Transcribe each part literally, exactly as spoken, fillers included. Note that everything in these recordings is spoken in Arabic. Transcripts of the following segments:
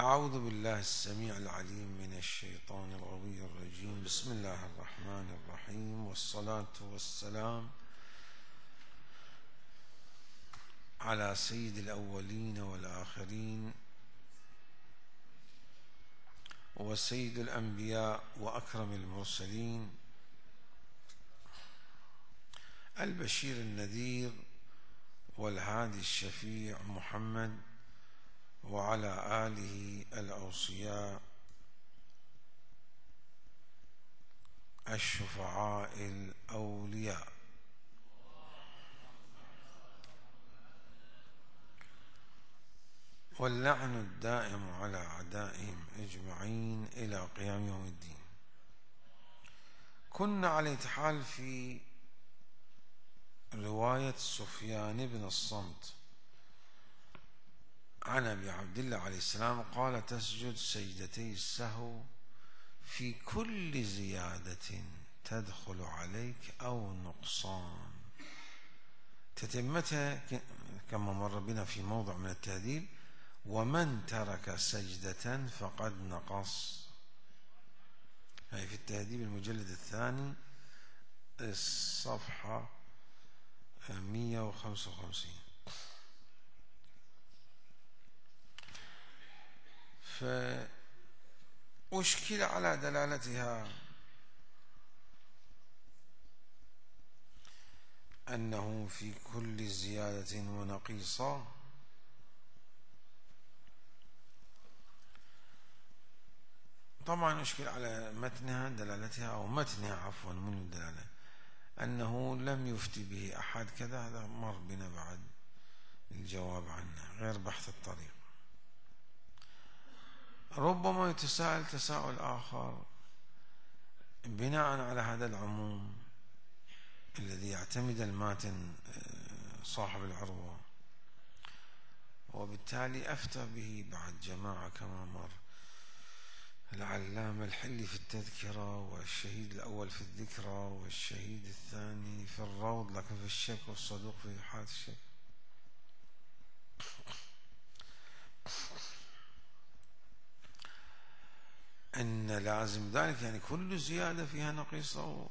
أعوذ بالله السميع العليم من الشيطان الغوي الرجيم. بسم الله الرحمن الرحيم، والصلاة والسلام على سيد الأولين والآخرين وسيد الأنبياء وأكرم المرسلين، البشير النذير والهادي الشفيع محمد، وعلى آله الأوصياء الشفعاء الأولياء. واللعن الدائم على أعدائهم أجمعين إلى قيام يوم الدين. كنا على الحال في رواية سفيان بن الصمت عن أبي عبد الله عليه السلام قال: تسجد سجدتي السهو في كل زيادة تدخل عليك أو نقصان. تتمتها كما مر بنا في موضع من التهذيب: ومن ترك سجدة فقد نقص. هي في التهذيب المجلد الثاني الصفحة مئة وخمسة وخمسين. فأشكل على دلالتها أنه في كل زيادة ونقيصة طبعا أشكل على متنها دلالتها أو متنها عفوا من الدلالة أنه لم يفتي به أحد كذا. هذا مر بنا بعد الجواب عنه غير بحث الطريق. ربما يتساءل تساؤل آخر بناء على هذا العموم الذي يعتمد الماتن صاحب العروة، وبالتالي أفتى به بعد جماعة كما مر العلامة الحلي في التذكرة، والشهيد الأول في الذكرى، والشهيد الثاني في الروض، لكن في الشك والصدوق في حالة الشك. أن لازم ذلك يعني كل زيادة فيها نقيصة،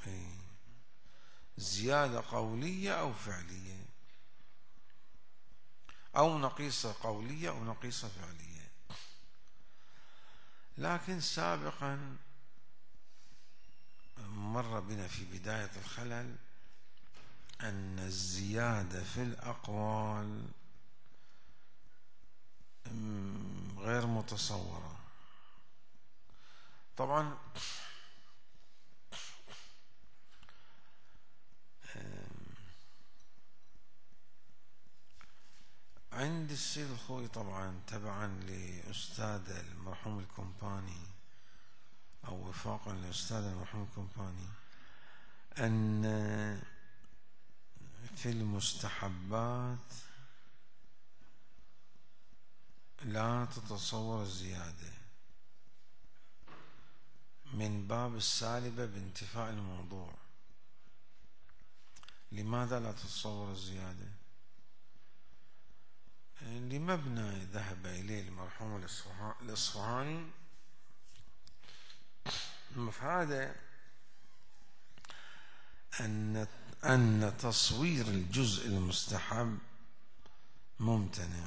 زيادة قولية أو فعلية، أو نقيصة قولية أو نقيصة فعلية. لكن سابقا مر بنا في بداية الخلل أن الزيادة في الأقوال غير متصورة. طبعا عند السيد الخوي طبعا تبعا لأستاذ المرحوم الكومباني أو وفاقا لأستاذ المرحوم الكومباني أن في المستحبات لا تتصور الزيادة من باب السالبة بانتفاء الموضوع. لماذا لا تتصور الزيادة؟ لمبنى ذهب إليه المرحوم الإصفهاني المفادة أن أن تصوير الجزء المستحب ممتنع.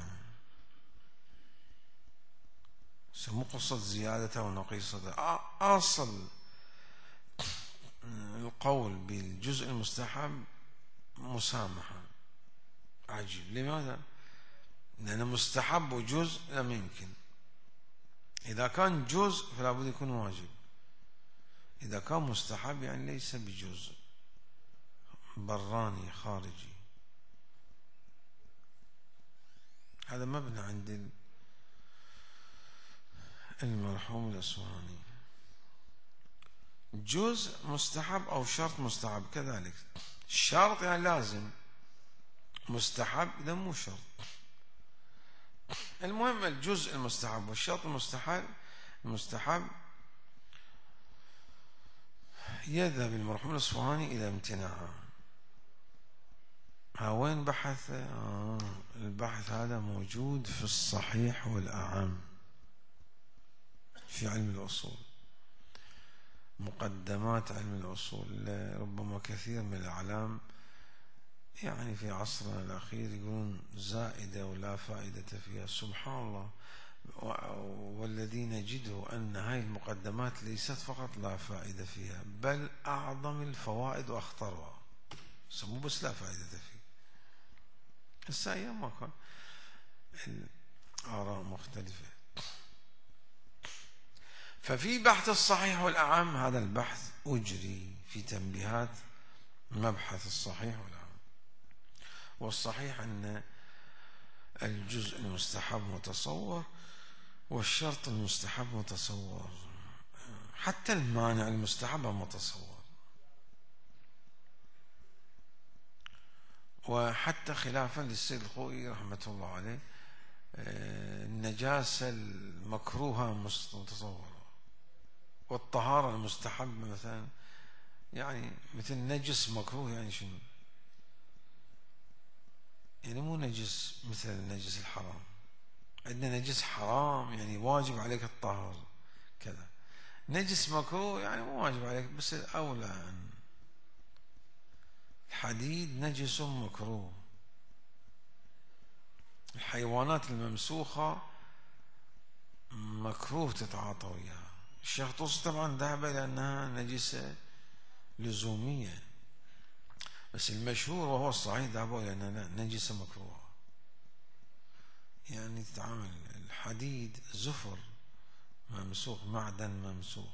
مو قصة زيادة ونقيصة، أصل القول بالجزء المستحب مسامحة. عجيب، لماذا؟ لأن مستحب وجزء لم يمكن. إذا كان جزء فلا بد يكون واجب، إذا كان مستحب يعني ليس بجزء، براني خارجي. هذا مبنى عند المرحوم الأصفهاني. جزء مستحب أو شرط مستحب كذلك. شرط يعني لازم، مستحب إذا مو شرط. المهم الجزء المستحب والشرط المستحب المستحب يذهب المرحوم الأصفهاني إلى امتناعه. ها وين بحث؟ آه البحث هذا موجود في الصحيح والأعم في علم الأصول، مقدمات علم الأصول. ربما كثير من الأعلام يعني في عصرنا الأخير يقولون زائدة ولا فائدة فيها. سبحان الله، والذي نجده أن هاي المقدمات ليست فقط لا فائدة فيها، بل أعظم الفوائد وأخطرها، مو بس لا فائدة فيه. هسه أيام ما كان الآراء مختلفة. ففي بحث الصحيح والأعم، هذا البحث أجري في تنبيهات مبحث الصحيح والأعم. والصحيح أن الجزء المستحب متصور، والشرط المستحب متصور، حتى المانع المستحب متصور. وحتى خلافا للسيد الخوئي رحمة الله عليه، النجاسة المكروهة متصورة، والطهارة المستحبة مثلا يعني مثل نجس مكروه، يعني شنو؟ يعني مو نجس مثل النجس الحرام. عندنا نجس حرام يعني واجب عليك الطهارة كذا، نجس مكروه يعني مو واجب عليك، بس الأولى أن الحديد نجس مكروه. الحيوانات الممسوخة مكروه تتعاطى وياها. الشيخ طوسي طبعا ذهب إلى أنها نجسة لزومية، بس المشهور وهو الصحيح ذهبوا إلى أنها نجسة مكروهة. يعني تتعامل الحديد زفر ممسوخ، معدن ممسوخ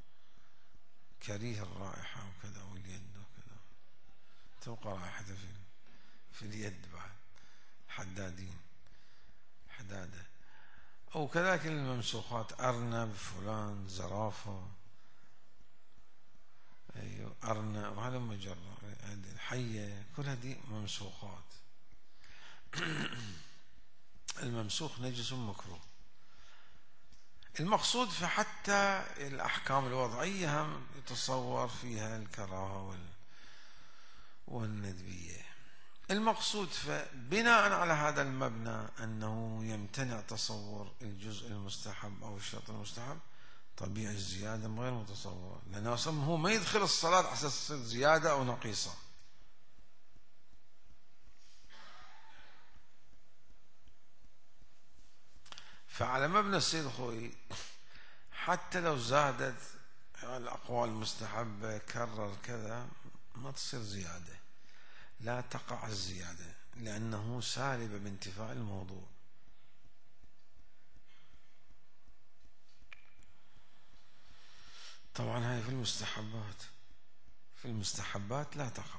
كريه الرائحة وكذا، واليد وكذا تبقى رائحته في في اليد بعد، حدادين حدادة. أو كذلك الممسوخات، أرنب فلان، زرافة، أيوه أرنب، وهذا مجرد الحية، كل هذه ممسوخات. الممسوخ نجس مكروه. المقصود فحتى الأحكام الوضعية هم يتصور فيها الكراهة والندبية. المقصود فبناء على هذا المبنى أنه يمتنع تصور الجزء المستحب أو الشرط المستحب، طبيعي الزيادة غير متصورة، لأنه أصلا هو ما يدخل الصلاة على أساس تصير زيادة أو نقيصة. فعلى مبنى السيد الخوئي حتى لو زادت الأقوال المستحبة كرر كذا ما تصير زيادة، لا تقع الزيادة، لأنه سالب بانتفاء الموضوع. طبعا هاي في المستحبات، في المستحبات لا تقع.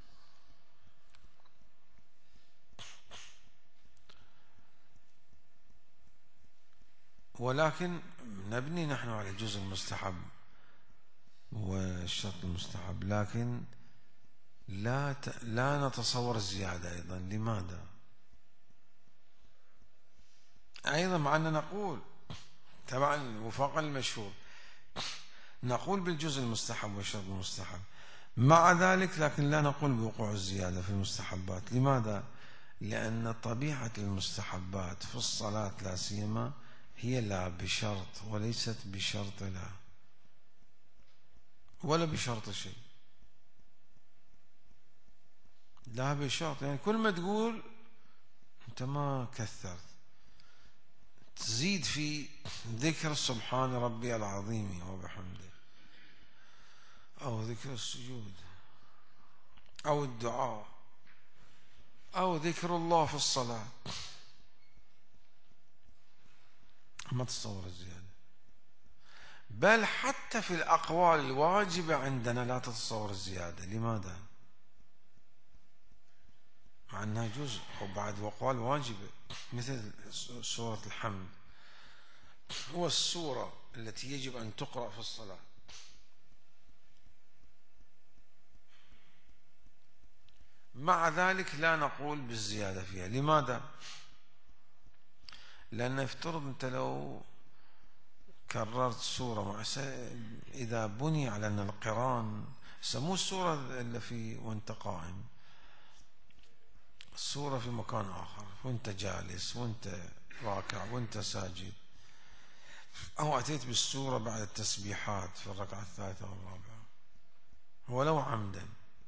ولكن نبني نحن على الجزء المستحب والشرط المستحب، لكن لا ت... لا نتصور الزيادة أيضا. لماذا؟ أيضا مع أن نقول طبعا وفاقا المشهور نقول بالجزء المستحب والشرط المستحب، مع ذلك لكن لا نقول بوقوع الزيادة في المستحبات. لماذا؟ لأن طبيعة المستحبات في الصلاة لا سيما هي لا بشرط، وليست بشرط لا، ولا بشرط شيء، لا بشرط. يعني كل ما تقول أنت ما كثرت، تزيد في ذكر سبحان ربي العظيم وبحمده، أو ذكر السجود، أو الدعاء، أو ذكر الله في الصلاة، ما تصور الزيادة. بل حتى في الأقوال الواجبة عندنا لا تتصور الزيادة. لماذا؟ مع أنها جزء وبعد وأقوال واجبة، مثل سورة الحمد هو السورة التي يجب أن تقرأ في الصلاة، مع ذلك لا نقول بالزيادة فيها. لماذا؟ لأن افترض أنت لو كررت سورة مع إذا بني على أن القران سموه السورة اللي في وانت قائم، السورة في مكان آخر، وانت جالس وانت راكع وانت ساجد، أو أتيت بالسورة بعد التسبيحات في الركعة الثالثة والرابعة ولو عمدا،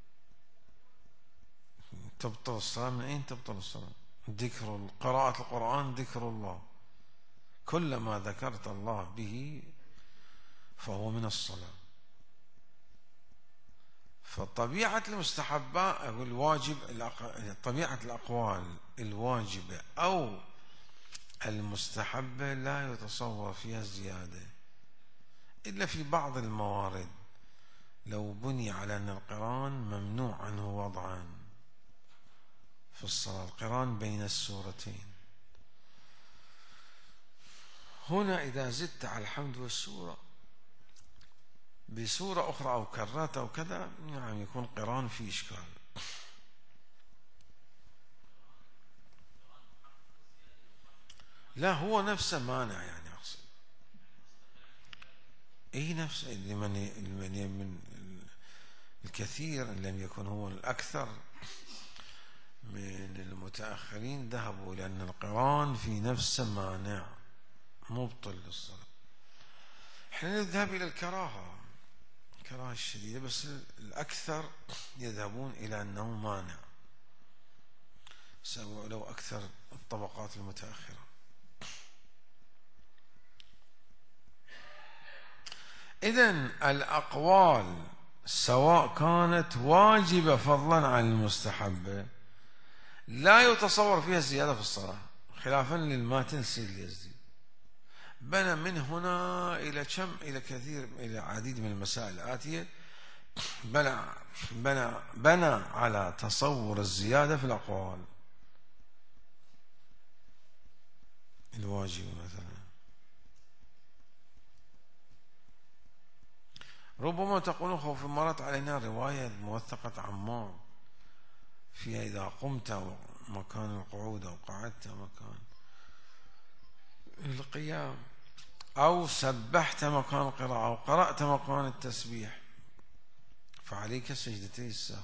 تبطل الصلاة. من أين تبطل الصلاة؟ ذكر قراءة القرآن، ذكر الله، كلما ذكرت الله به فهو من الصلاة. فطبيعة المستحبات أو الواجب، طبيعة الأقوال الواجبة أو المستحبة لا يتصور فيها الزيادة إلا في بعض الموارد، لو بني على أن القران ممنوع عنه وضعا في الصلاة، القران بين السورتين. هنا إذا زدت على الحمد والسورة بسورة أخرى أو كرات أو كذا، يعني يكون قران في إشكال. لا، هو نفسه مانع، يعني أقصد أي نفسه. لمن من الكثير إن لم يكن هو الأكثر من المتأخرين ذهبوا إلى أن القران في نفسه مانع مبطل للصلاة. احنا نذهب إلى الكراهة، الكراهة الشديدة، بس الأكثر يذهبون إلى أنه مانع، لو أكثر الطبقات المتأخرة. إذن الأقوال سواء كانت واجبة فضلا عن المستحبة لا يتصور فيها الزيادة في الصلاة، خلافا للماتن سيد اليزدي. بنى من هنا إلى كم إلى كثير إلى عديد من المسائل الآتية، بنى بنى بنى على تصور الزيادة في الأقوال الواجبة. مثلا ربما تقول خوف مرت علينا رواية موثقة عمار فيها إذا قمت مكان القعود أو قعدت مكان القيام أو سبحت مكان القراءة أو قرأت مكان التسبيح فعليك سجدتي السهو.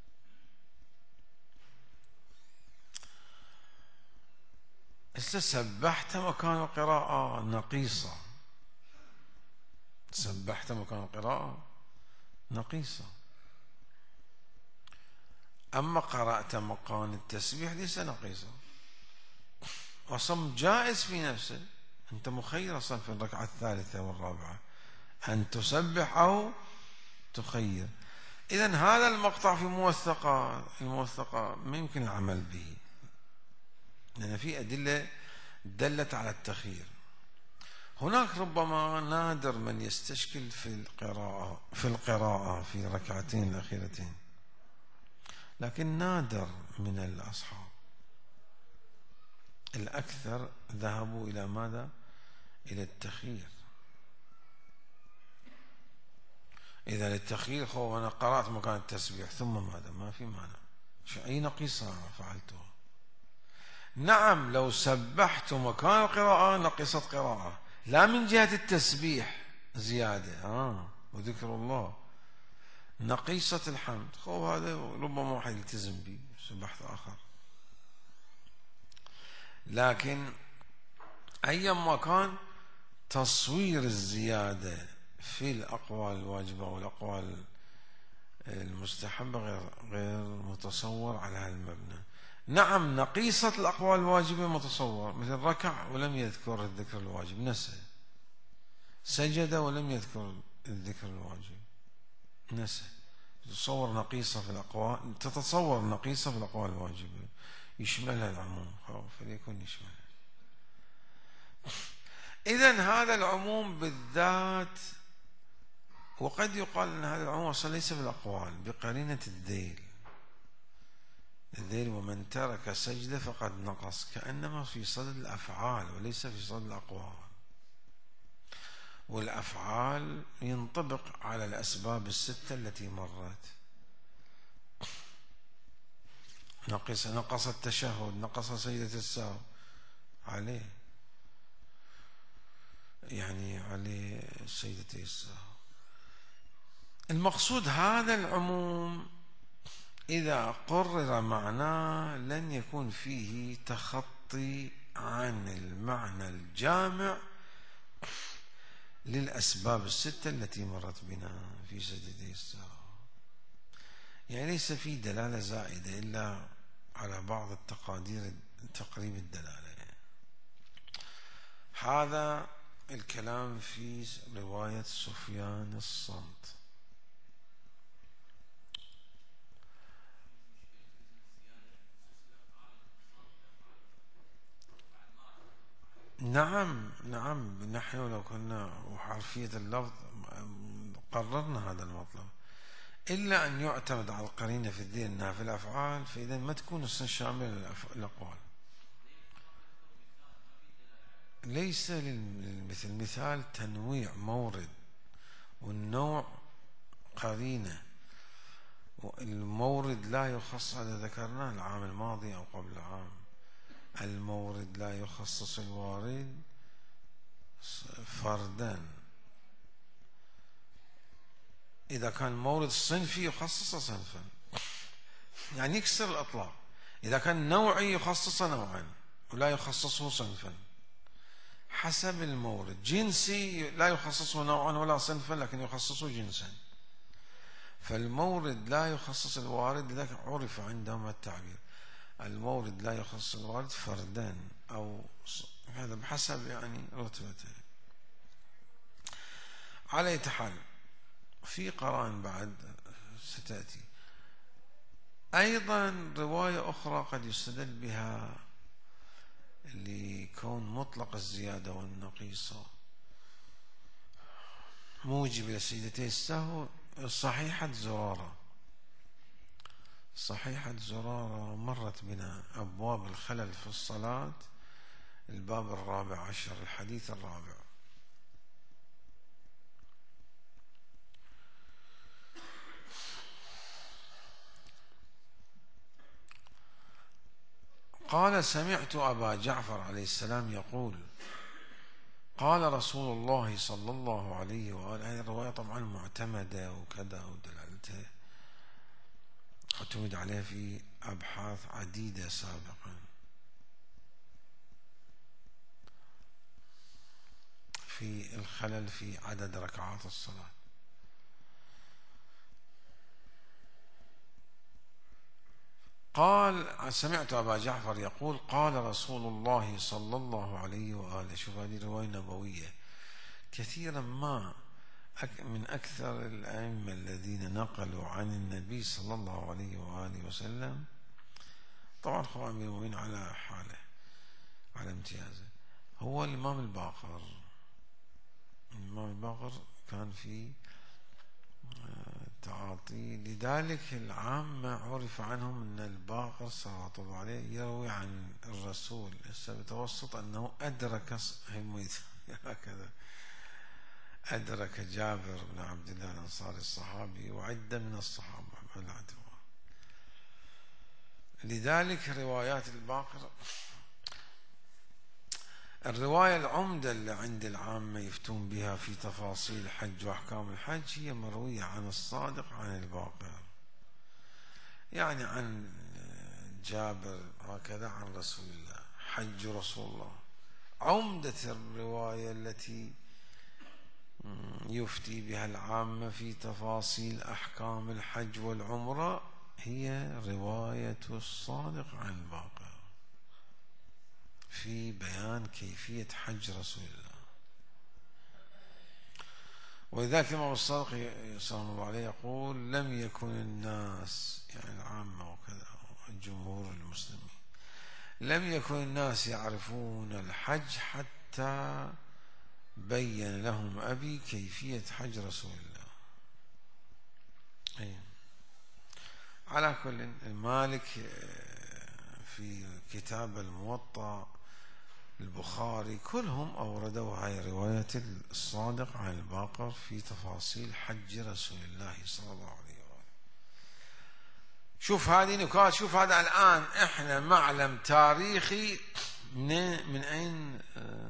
سبحت مكان القراءة نقيصة، سبحت مكان القراءة نقيصة، أما قرأت مكان التسبيح ليس نقيصة، وصم جائز في نفسه. أنت مخير أصلا في الركعة الثالثة والرابعة أن تسبح أو تخير. إذن هذا المقطع في موثقة، الموثقة ما يمكن العمل به، لأن في أدلة دلت على التخيير. هناك ربما نادر من يستشكل في القراءة في القراءة في الركعتين الأخيرتين، لكن نادر من الأصحاب. الأكثر ذهبوا إلى ماذا؟ إلى التخيير. إذا للتخيير هو أنا قرأت مكان التسبيح ثم ماذا؟ ما في معنى، أي نقيصة فعلتها. نعم لو سبحت مكان القراءة نقصت قراءة، لا من جهة التسبيح زيادة آه وذكر الله، نقيصة الحمد، خو هذا ربما واحد يلتزم به سبحت آخر. لكن أيما كان تصوير الزيادة في الأقوال الواجبة والأقوال المستحبة غير غير متصور على هالمبنى. نعم نقيصة الأقوال الواجبة متصور، مثل ركع ولم يذكر الذكر الواجب، نسى، سجد ولم يذكر الذكر الواجب، نسى، تتصور نقيصة في الأقوال، تتصور نقيصة في الأقوال الواجبة يشملها العموم، فليكن يشملها. إذن هذا العموم بالذات، وقد يقال أن هذا العموم أصلا ليس في الأقوال بقرينة الذيل، الذيل ومن ترك سجدة فقد نقص، كأنما في صدد الأفعال وليس في صدد الأقوال. والأفعال ينطبق على الأسباب الستة التي مرت، نقص نقص التشهد، نقص سجدة السهو، عليه يعني عليه سجدة السهو. المقصود هذا العموم إذا قرر معناه لن يكون فيه تخطي عن المعنى الجامع الأسباب الستة التي مرت بنا في سجدتي السهو، يعني ليس في دلالة زائدة إلا على بعض التقادير تقريب الدلالة. هذا الكلام في رواية سفيان الصمت. نعم نعم، نحن لو كنا وحرفية اللفظ قررنا هذا المطلب، إلا أن يعتمد على القرينة في الذهن أنها في الأفعال، فإذا ما تكون الصن شاملة للأقوال. ليس للمثل، مثال تنويع مورد، والنوع قرينة، المورد لا يخص، هذا ذكرناه العام الماضي أو قبل العام، المورد لا يخصص الوارد فردا. إذا كان مورد صنفي يخصص صنفا، يعني يكسر الأطلاق. إذا كان نوعي يخصص نوعا ولا يخصصه صنفا حسب المورد. جنسي لا يخصصه نوعا ولا صنفا لكن يخصصه جنسا. فالمورد لا يخصص الوارد، لذلك عرف عندهم التعبير المورد لا يخصص الوارد فردا، أو هذا بحسب يعني رتبته. على أي حال في قرائن بعد ستأتي أيضا رواية أخرى قد يستدل بها لكون مطلق الزيادة والنقيصة موجب لسجدتي السهو. صحيحة زرارة، صحيحة زرارة مرت بنا أبواب الخلل في الصلاة، الباب الرابع عشر، الحديث الرابع. قال سمعت أبا جعفر عليه السلام يقول قال رسول الله صلى الله عليه وآله. هذه الرواية طبعا معتمدة وكذا، ودلالتها اعتمد عليها في أبحاث عديدة سابقا في الخلل في عدد ركعات الصلاة. قال سمعت أبا جعفر يقول قال رسول الله صلى الله عليه وآله. شوف هذه رواية نبوية. كثيرا ما من أكثر الأئمة الذين نقلوا عن النبي صلى الله عليه وآله وسلم، طبعا خوان أمير المؤمنين على حاله على امتيازه، هو الإمام الباقر. الإمام الباقر كان في تعاطي، لذلك العامة عرف عنهم أن الباقر صلى الله عليه يروي عن الرسول بتوسط أنه أدرك هكذا أدرك جابر بن عبد الله الأنصاري الصحابي وعدة من الصحابة على الاعتبار. لذلك روايات الباقر الرواية العمدة اللي عند العامة يفتون بها في تفاصيل الحج وأحكام الحج هي مروية عن الصادق عن الباقر، يعني عن جابر هكذا عن رسول الله، حج رسول الله. عمدة الرواية التي يفتي بها العامة في تفاصيل أحكام الحج والعمرة هي رواية الصادق عن الباقر في بيان كيفية حج رسول الله. ولذلك الإمام الصادق صلى الله عليه يقول لم يكن الناس، يعني العامة وكذا الجمهور المسلمين، لم يكن الناس يعرفون الحج حتى بين لهم أبي كيفية حج رسول الله. أي. على كل المالك في كتاب الموطأ البخاري كلهم أوردوا هاي رواية الصادق عن الباقر في تفاصيل حج رسول الله صلى الله عليه وآله. شوف هذه نكات. شوف هذا الآن إحنا معلم تاريخي من, من أين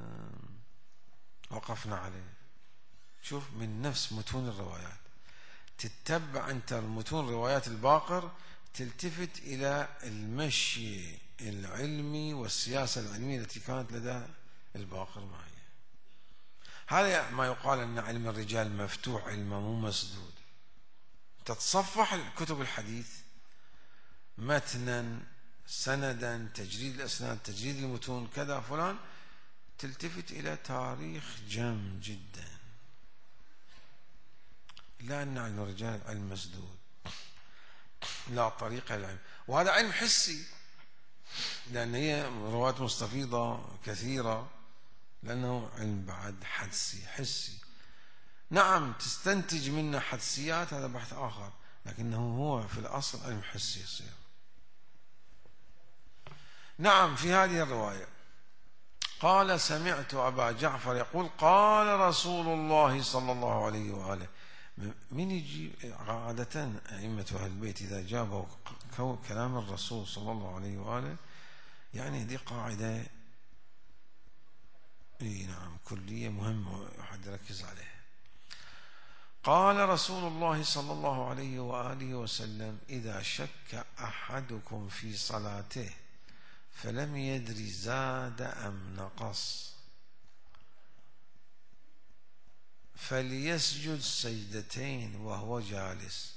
وقفنا عليه. شوف من نفس متون الروايات، تتبع أنت المتون روايات الباقر تلتفت إلى المشي العلمي والسياسة العلمية التي كانت لدى الباقر معي. هذا ما يقال أن علم الرجال مفتوح، علمه مو مسدود. تتصفح كتب الحديث متنا سندا، تجريد الأسناد، تجريد المتون، كذا فلان، تلتفت إلى تاريخ جم جدا. لا أن علم الرجال علم مسدود، لا طريقة للعلم، وهذا علم حسي، لأن هي روايات مستفيضة كثيرة، لأنه علم بعد حدسي حسي. نعم تستنتج منه حدسيات، هذا بحث آخر، لكنه هو في الأصل علم حسي يصير. نعم في هذه الرواية قال: سمعت أبا جعفر يقول قال رسول الله صلى الله عليه وآله. من يجي عادة أئمة أهل البيت إذا جابوا كلام الرسول صلى الله عليه وآله، يعني دي قاعدة اي نعم كلية مهمة أحد يركز عليها. قال رسول الله صلى الله عليه وآله وسلم: إذا شك أحدكم في صلاته فلم يدري زاد أم نقص فليسجد سجدتين وهو جالس،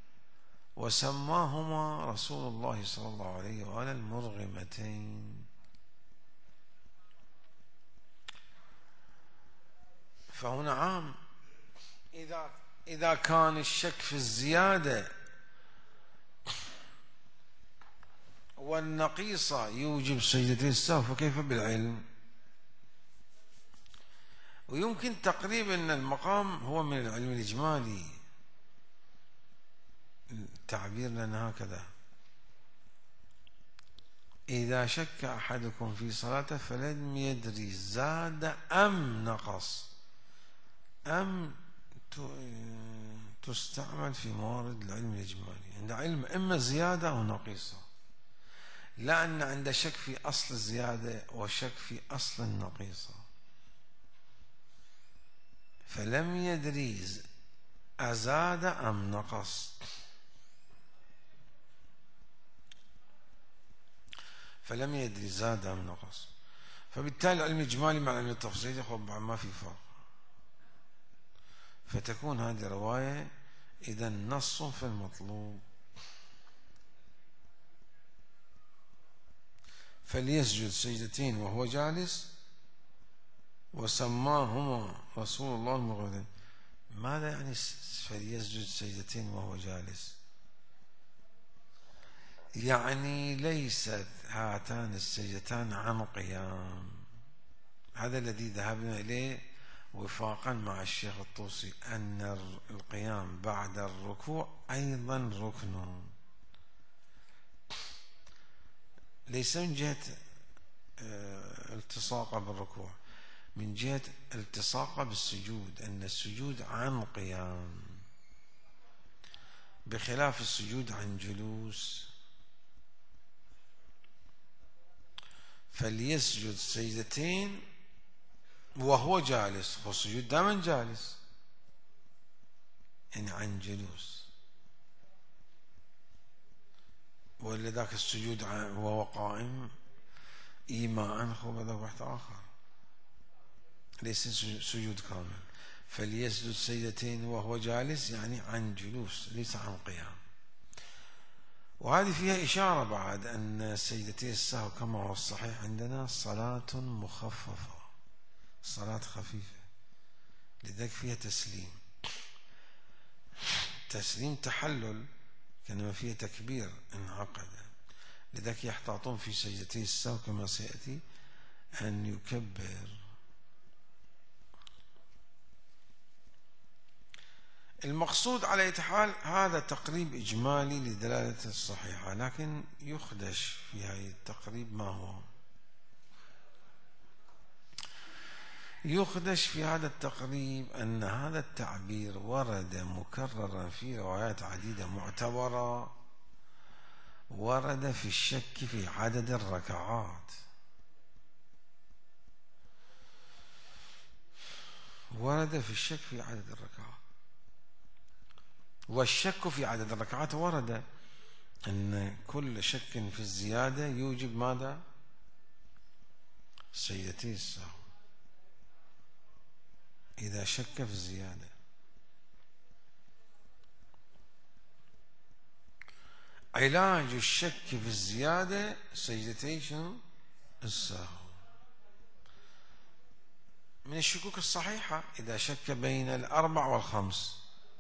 وسماهما رسول الله صلى الله عليه وآله المرغمتين. فهنا عام، إذا إذا كان الشك في الزيادة والنقيصة يوجب سجدتين السهو، فكيف بالعلم؟ ويمكن تقريب أن المقام هو من العلم الإجمالي، التعبير لنا هكذا: إذا شك أحدكم في صلاته فلم يدري زاد أم نقص. أم تستعمل في موارد العلم الإجمالي، عند علم إما زيادة أو نقيصة، لا أن عند شك في أصل الزيادة وشك في أصل النقيصة. فلم يدري أزاد أم نقص، فلم يدري زاد أم نقص. فبالتالي العلم الإجمالي مع العلم التفصيلي ما في فرق، فتكون هذه رواية إذا نص في المطلوب. فليسجد سجدتين وهو جالس، وسماهما رسول الله المرغمتين. ماذا يعني فليسجد سجدتين وهو جالس؟ يعني ليست هاتان السجدتان عن قيام. هذا الذي ذهبنا إليه وفاقا مع الشيخ الطوسي، أن القيام بعد الركوع أيضا ركن، ليس من جهة التصاقه بالركوع، من جهة التصاقه بالسجود، أن السجود عن قيام بخلاف السجود عن جلوس. فليسجد سجدتين وهو جالس، هو السجود دائما جالس، يعني عن جلوس، ولا ذاك السجود وهو قائم إيماء، هو هذا بحث آخر، ليس سجود كامل. فليسجد سجدتين وهو جالس يعني عن جلوس ليس عن قيام. وهذه فيها إشارة بعد أن سجدتي السهو كما هو الصحيح عندنا صلاة مخففة، صلاة خفيفة، لذلك فيها تسليم، تسليم تحلل، كانما فيها تكبير انعقد، لذلك يحتاطون في سجدتي السهو كما سيأتي أن يكبر. المقصود على أي حال هذا تقريب إجمالي لدلالة الصحيحة، لكن يخدش في هذا التقريب. ما هو يخدش في هذا التقريب؟ أن هذا التعبير ورد مكررا في روايات عديدة معتبرة، ورد في الشك في عدد الركعات، ورد في الشك في عدد الركعات، والشك في عدد الركعات ورد أن كل شك في الزيادة يوجب ماذا؟ سجدتي السهو. إذا شك في الزيادة. علاج الشك في الزيادة سجدتي شنو؟ السهو. من الشكوك الصحيحة إذا شك بين الأربع والخمس،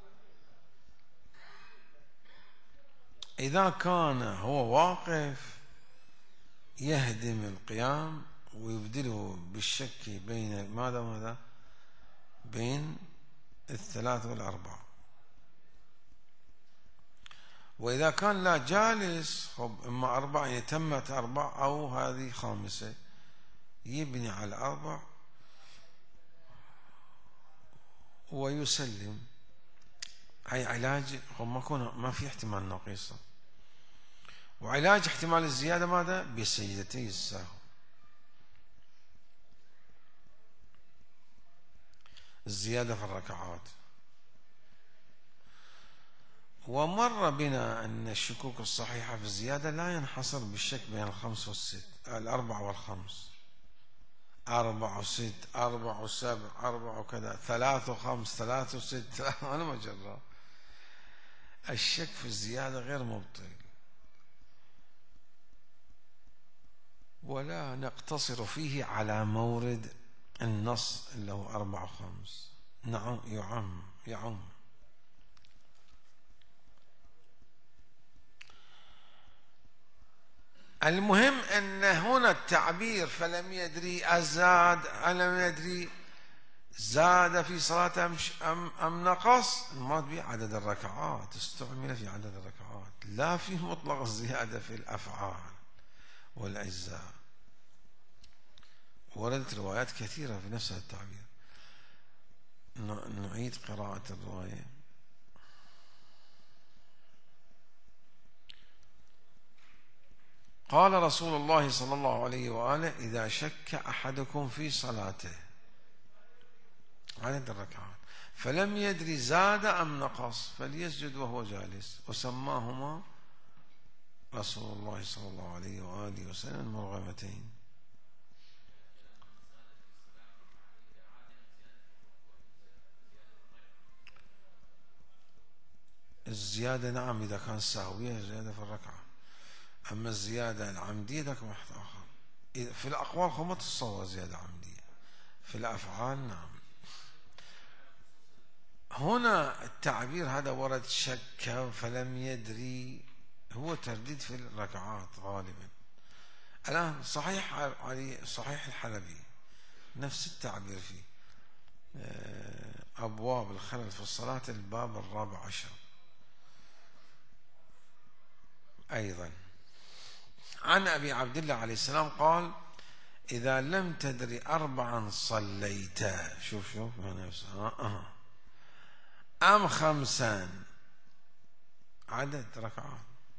إذا كان هو واقف يهدم القيام ويبدله بالشك بين ماذا ماذا بين الثلاث والأربع. وإذا كان لا جالس، خب إما أربع يعني تمت أربع أو هذه خامسة، يبني على أربع ويسلم. هي علاج، ما كون ما في احتمال ناقصة. وعلاج احتمال الزيادة ماذا؟ بسجدتي السهو. الزيادة في الركعات. ومر بنا أن الشكوك الصحيحة في الزيادة لا ينحصر بالشك بين الخمس والست، الأربع والخمس، أربع وست، أربع وسبع، أربع وكذا، ثلاث وخمس، ثلاث وست. أنا مجرى. الشك في الزيادة غير مبطل، ولا نقتصر فيه على مورد النص اللي هو أربع وخمس. نعم، يعم يعم. المهم أن هنا التعبير فلم يدري أزاد ألم يدري زاد في صلاة أم, أم نقص، المراد به عدد الركعات، استعمل في عدد الركعات لا في مطلق الزيادة في الأفعال والأجزاء. وردت روايات كثيرة في نفس التعبير. نعيد قراءة الرواية. قال رسول الله صلى الله عليه وآله: إذا شك أحدكم في صلاته عدد الركعات فلم يدري زاد أم نقص فليسجد وهو جالس. وسماهما رسول الله صلى الله عليه وآله وسلم المرغمتين. الزيادة نعم إذا كان سهوية زيادة في الركعة، أما الزيادة العمدية ذاك واحد آخر. في الأقوال خو ما تتصور زيادة عمدية، في الأفعال نعم. هنا التعبير هذا ورد شك فلم يدري، هو ترديد في الركعات غالبا. الآن صحيح علي صحيح الحلبي نفس التعبير فيه أبواب الخلل في الصلاة الباب الرابع عشر أيضا عن أبي عبد الله عليه السلام قال: إذا لم تدري أربعا صليتا، شوف شوف نفسها أم خمسا عدد ركعات،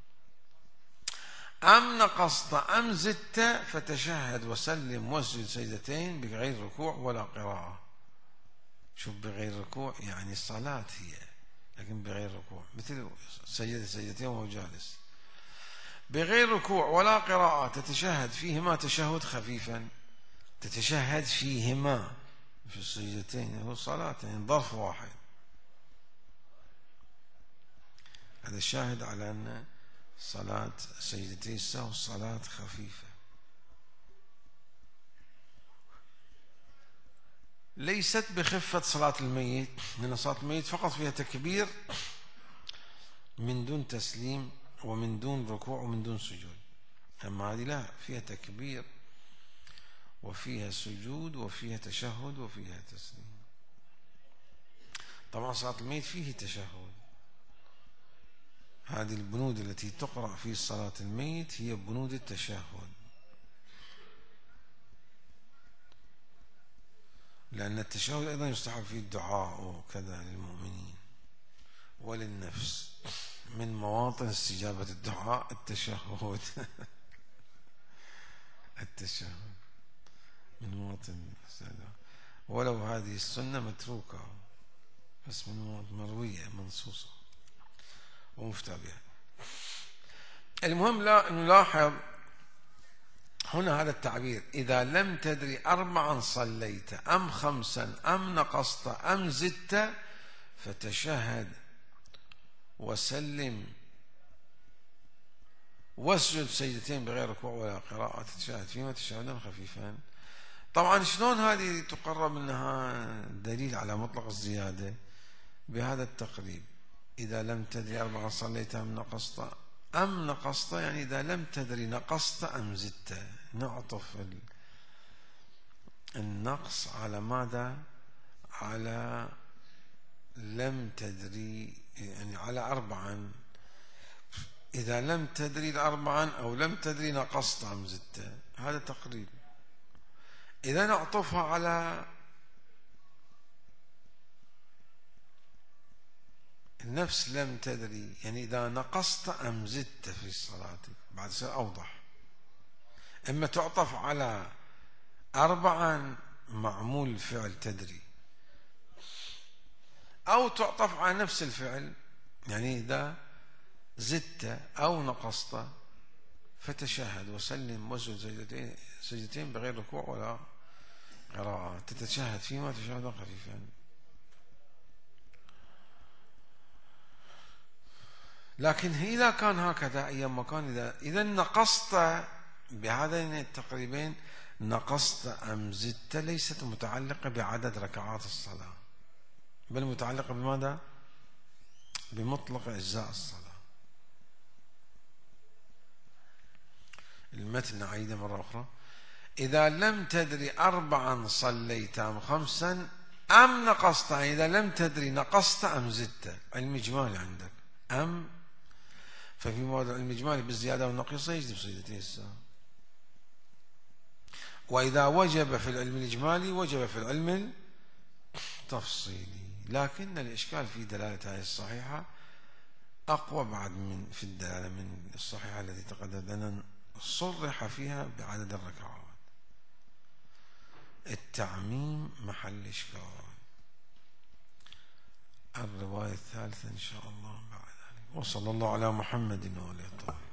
أم نقصت أم زدت فتشهد وسلم واسجد سجدتين بغير ركوع ولا قراءة. شوف بغير ركوع يعني الصلاة هي، لكن بغير ركوع مثل سجد سجدتين وهو جالس. بغير ركوع ولا قراءة تتشهد فيهما تشهد خفيفا، تتشهد فيهما في السجدتين، هو صلاة يعني ظرف واحد. هذا الشاهد على أن صلاة سجدتي السهو صلاة خفيفة، ليست بخفة صلاة الميت، لأن صلاة الميت فقط فيها تكبير من دون تسليم ومن دون ركوع ومن دون سجود. أما هذه لا، فيها تكبير وفيها سجود وفيها تشهد وفيها تسليم. طبعا صلاة الميت فيه تشهد. هذه البنود التي تقرأ في صلاة الميت هي بنود التشهد، لأن التشهد أيضا يستحب فيه الدعاء وكذا للمؤمنين وللنفس. من مواطن استجابة الدعاء التشهد. التشهد من مواطن، ولو هذه السنة متروكة بس من مروية منصوصة ومفتى بها. المهم لا نلاحظ هنا هذا التعبير إذا لم تدري أربعا صليت أم خمسا أم نقصت أم زدت فتشهد وسلم واسجد سجدتين بغير ركوع ولا قراءة، تتشهد فيما تشهدا خفيفا. طبعا شلون هذه تقرب منها دليل على مطلق الزيادة؟ بهذا التقريب: إذا لم تدري أربعا صليت أم نقصت أم نقصت، يعني إذا لم تدري نقصت أم زدت. نعطف النقص على ماذا؟ على لم تدري، يعني على أربعا. إذا لم تدري الأربعا أو لم تدري نقصت أم زدت، هذا تقريب. إذا نعطفها على النفس لم تدري، يعني إذا نقصت أم زدت في صلاتك، بعد يصير أوضح. إما تعطف على أربعا معمول الفعل تدري، أو تعطف على نفس الفعل، يعني إذا زدت أو نقصت فتشهد وسلم واسجد سجدتين سجدتين بغير ركوع ولا قراءة، تتشهد فيما تشهد خفيفا. لكن إذا كان هكذا أيام مكان، إذا إذا نقصت بهذين التقريبين، نقصت أم زدت، ليست متعلقة بعدد ركعات الصلاة، بل متعلقة بماذا؟ بمطلق أجزاء الصلاة. المتن نعيده مرة أخرى: إذا لم تدري أربعا صليت أم خمسا أم نقصت، إذا لم تدري نقصت أم زدت. علم إجمالي عندك أم، ففي موضع علم إجمالي بالزيادة والنقص يجب سجدتين السهو. وإذا وجب في العلم الإجمالي وجب في العلم التفصيلي. لكن الإشكال في دلالة هذه الصحيحة أقوى بعد من في الدلالة من الصحيحة التي تقدم لنا صرح فيها بعدد الركعات. التعميم محل إشكال. الرواية الثالثة إن شاء الله بعد ذلك. وصلى الله على محمد وآله الطاهرين.